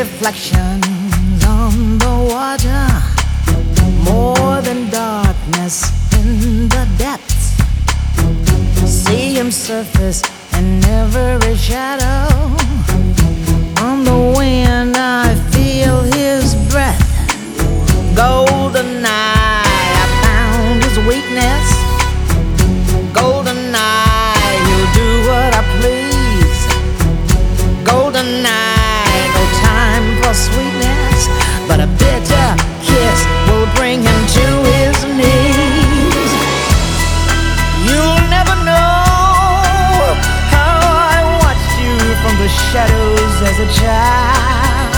reflections on the water, more than darkness in the depths. See him surface in every shadow. On the wind I feel his breath. Golden eye, I found his weakness. Golden eye, he'll do what I please. Golden eye, no time for sweetness, but a bitter kiss will bring him to his knees. You'll never know how I watched you from the shadows as a child.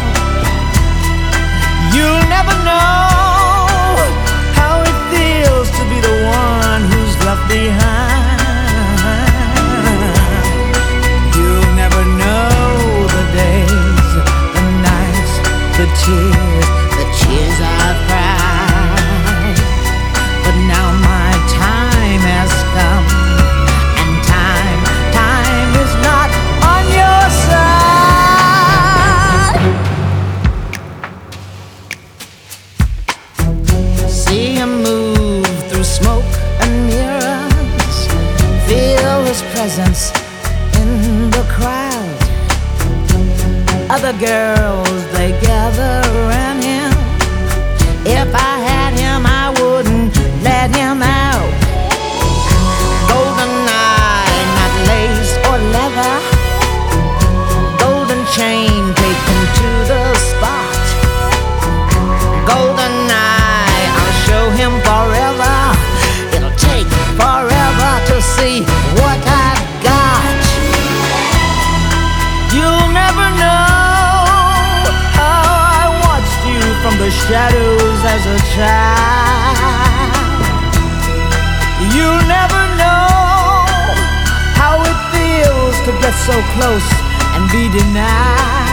You'll never know how it feels to be the one who's left behind. You'll never know the days, the nights, the tears I've cried. But now my time has come, and time is not on your side. See him move through smoke and mirrors, feel his presence in the crowd. Other girls, they gather around him. If I had him, I wouldn't let him out. Golden eye, not lace or leather. Golden chain taken to the spot. Golden eye, I'll show him forever. It'll take forever to see what I've got. You'll never know how I watched you from the shadows as a child. You'll never know how it feels to get so close and be denied.